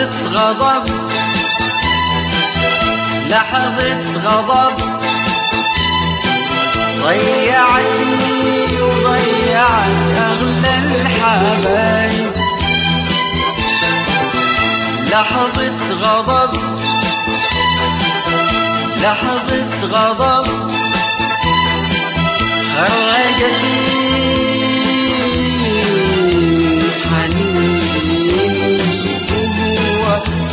غضب، لحظة غضب ضيعتني وضيعت أغلى الحبايب. لحظة غضب، لحظة غضب خرجتني حنين وهو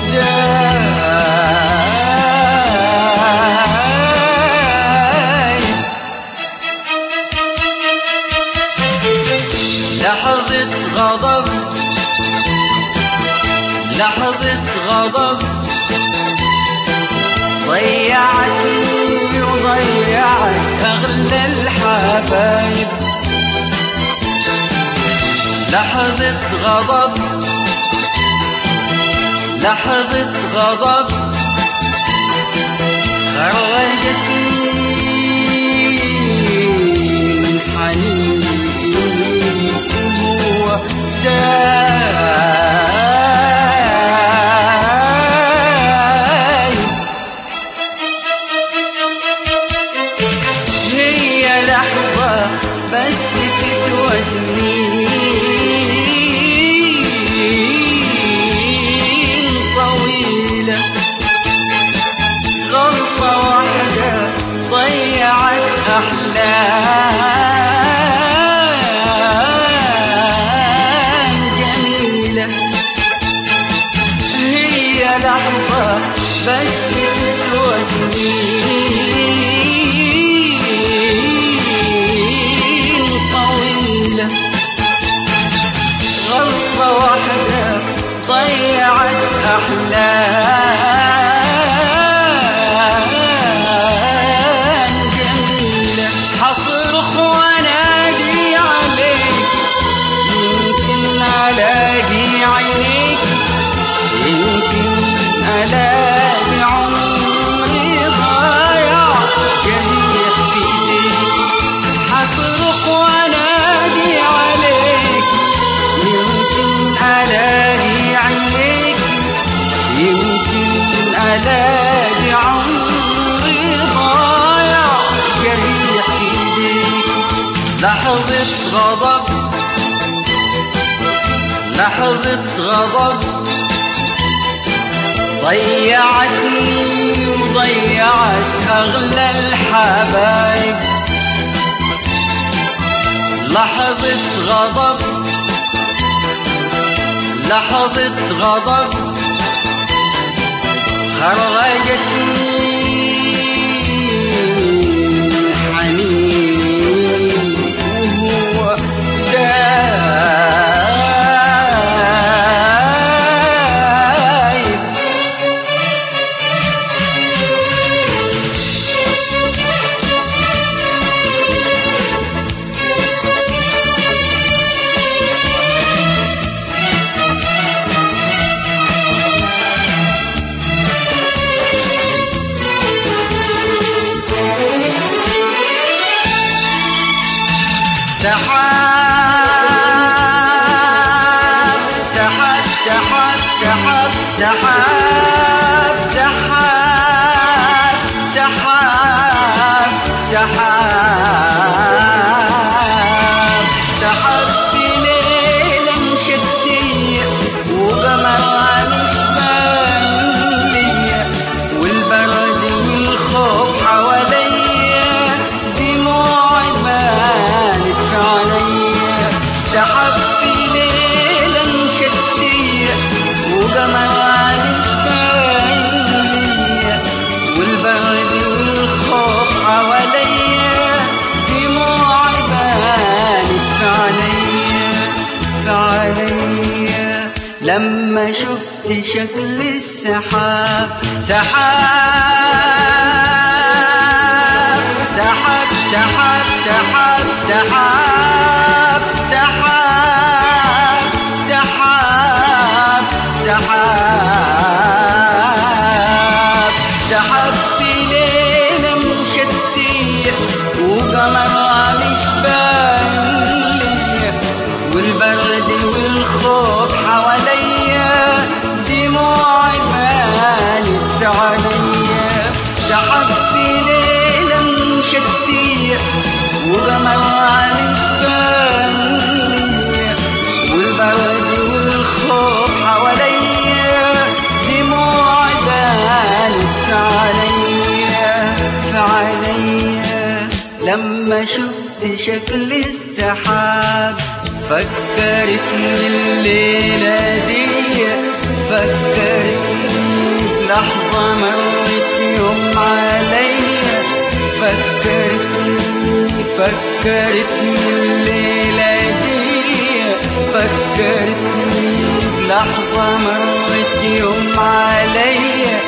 دايب. لحظة غضب، لحظة غضب ضيعتني وضيعت أغلى الحبايب. لحظة غضب، لحظة غضب خرجتني من حنين وهو دايب. هي لحظة بس تسوى سنين طويلة. غلطة واحدة ضيعت أحلام جميلة. هي لحظة بس تسوى سنين طويلة. غلطة واحدة ضيعت أحلام جميلة. حصرخ وانادي عليك يمكن ألاقي عينيك، يمكن ألاقي عمري ضايع جريح في ايديك. حصرخ وانادي عليك يمكن ألاقي عينيك، يمكن ألاقي عمري ضايع جريح في ايديك. لحظة غضب، لحظة غضب ضيعتني وضيعت أغلى الحبايب. لحظة غضب، لحظة غضب خرجتني حنين وهو دايب. سحاب سحاب سحاب سحاب سحاب سحاب سحاب سحاب سحاب في ليلة مشدية وقمرها مش باين ليا، والبرد والخوف حواليا دموعي بانت عليا. سحاب في ليلة مشدية وقمرها مش باين ليا، والبرد والخوف حواليا دموعي بانت عليا عليا. لما شفت شكل السحاب، سحاب سحاب سحاب سحاب سحاب سحاب سحاب سحاب سحاب في ليلة مشدية وقمرها مش باين ليا، والبرد والخوف حواليا دموع وقمرها مش باين والبرد والخوف حواليا دموع دانت في عينيا لما شفت شكل السحاب فكرتني الليلة دي فكرتني بلحظة مرت يوم عليا فكرتني الليلة دي فكرتني بلحظة مرت يوم عليا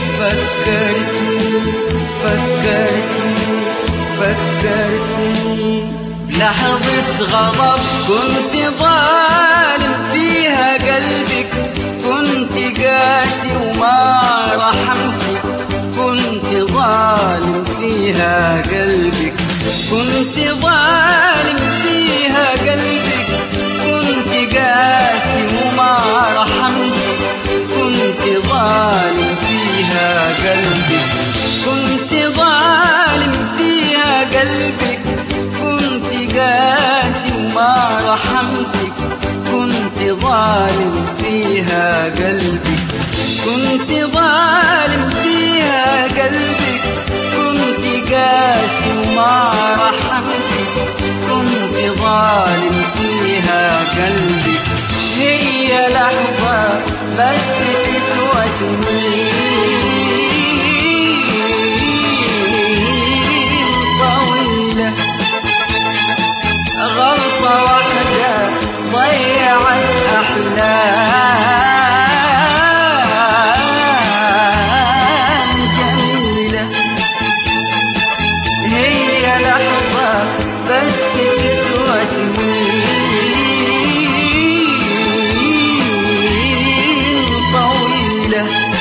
فكرتني بلحظة غضب كنت ظالم فيها قلبك كنت قاسي وما رحمتك كنت ظالم فيها قلبك كنت ظالم فيها قلبك كنت قاسي وما رحمتك كنت ظالم فيها قلبك كنت ظالم فيها قلبك كنت قاسي وما رحمتك كنت ظالم فيها قلبك كنت ظالم فيها قلبك كنت قاسي وما رحمتك كنت ظالم فيها قلبك هي لحظة بس تسوى سنين طويلة غلطة واحدة ضيعت أحلام جميلة هي لحظة بس تسوى سنين طويلة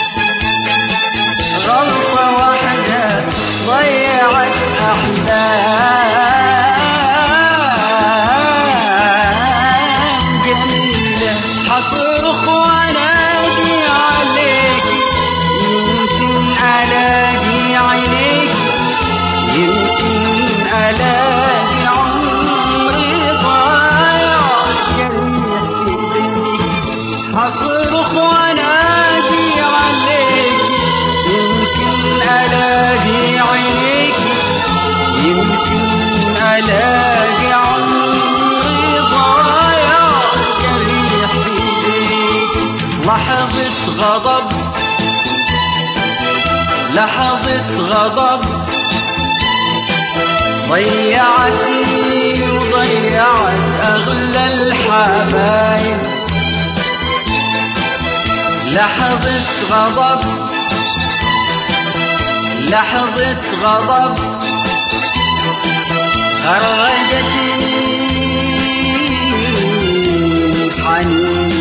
غلطة واحدة ضيعت أحلام جميلة حصرخ وانادي عليك يمكن ألاقي عينيك يمكن ألاقي عمري ضايع جريح في ايديك حصرخ وانادي عليك يمكن ألاقي عينيك يمكن ألاقي عمري ضايع جريح في ايديك لحظة غضب ضيعتني وضيعت أغلى الحبايب لحظة غضب خرجتني حنين